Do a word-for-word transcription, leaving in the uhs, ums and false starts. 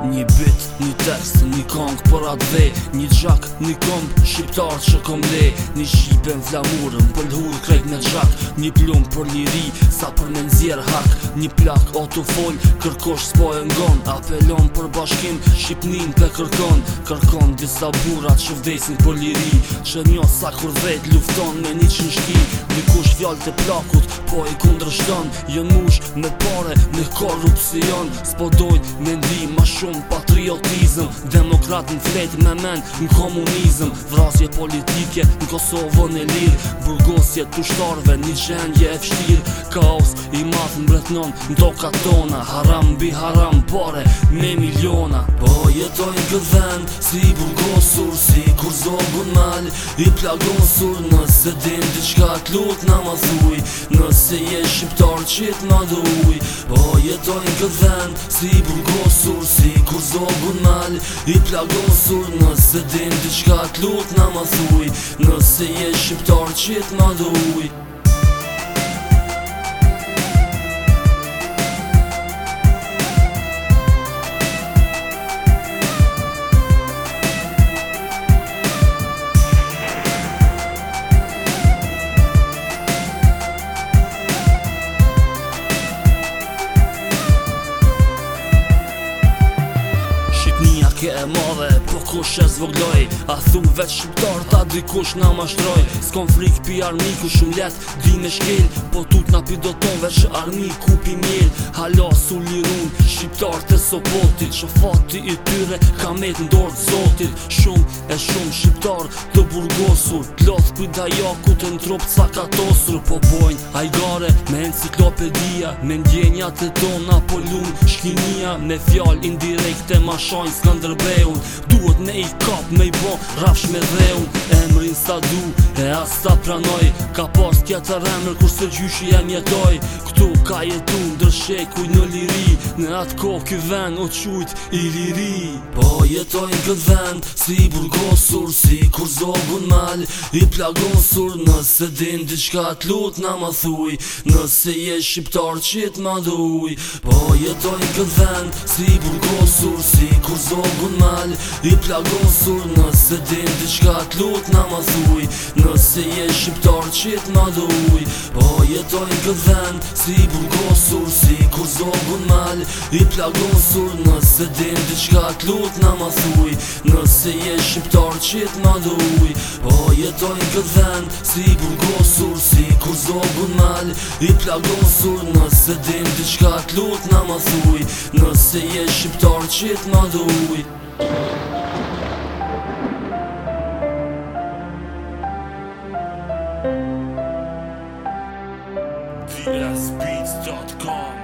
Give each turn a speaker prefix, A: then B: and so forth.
A: Një bit, një tekst, një kong për atë dhe Një gjak, një komb, shqiptar që kom le Një shqipe në flamurën, për l'hur krejt në gjak Një plum për liri, sa për me nëzjer hak Një plak, oto fol, kërkosh s'po e ngon Apelon për bashkim, shqipnin pe kërkon Kërkon disa burat që vdesin për liri Që njo sa kur vet lufton me një qinshki Dikush fjall të plakut, po i kundrështon Jën mush me pare, me korrupcion S'po dojt me ndi ma shumë patriotizm Demokrat në flet me men në komunizm Vrasje politike në Kosovën e lirë Burgosje të ushtarve një gjendje e fshtir Kaos i madh mbretnon në tokat tona Haram bi haram pare me miliona Po jetojnë këtë vend si burgosur Si kur zogun mal i plagosur Nëse din diçka t'lut na ma thuj Nëse je shqiptar qit ma duj Po jetojnë këtë vend si burgosur Si kur zogun mal i plagosur Nëse din diçka t'lut na ma thuj Nëse je shqiptar qit ma duj Ke e madhe, po kush e zvogloj A thu veç shqiptar ta dikush na mashtroj S'kon frik pi armiku shumë let di me shkel Po tut na pi do ton veç armiku pi mjel Hala su lirun shqiptar të sopotit Që fati i tyre ka met ndorë të zotit Shumë e shumë shqiptar të burgosur T'loth për dajaku të ntrop ca katosur Po bojnë ajgare me enciklopedia Me ndjenjat e tona po lun shkinia Me fjall indirekte ma shajnë s'kandër Duhet me i kap, me i bo rafsh me dheun Emrin sa du, e as sa pranoj Ka pas tjetër emër kurse gjyshi e mjetoj Këtu ka jetu ndërshekuj në liri Në atë ko ky ven o qujt i liri Po jetojnë këtë vend si burgosur Si kur zogun mal i plagosur Nëse din diçka t'lut na ma thuj Nëse je shqiptar qit ma duj Po jetojnë këtë vend si burgosur Si kur zogun mal i plagosur Nëse din diçka t'lut na ma thuj Nëse je shqiptar qit ma duj Po jetojnë këtë vend si burgosur Si kur zogun mal i plagosur Nëse din diçka t'lut na ma thuj Nëse je shqiptar qit ma duj Po jetojnë këtë vend si burgosur Si kur zogun mal i plagosur Nëse din diçka t'lut na ma thuj Nëse je shqiptar qit ma duj V S Beats dot com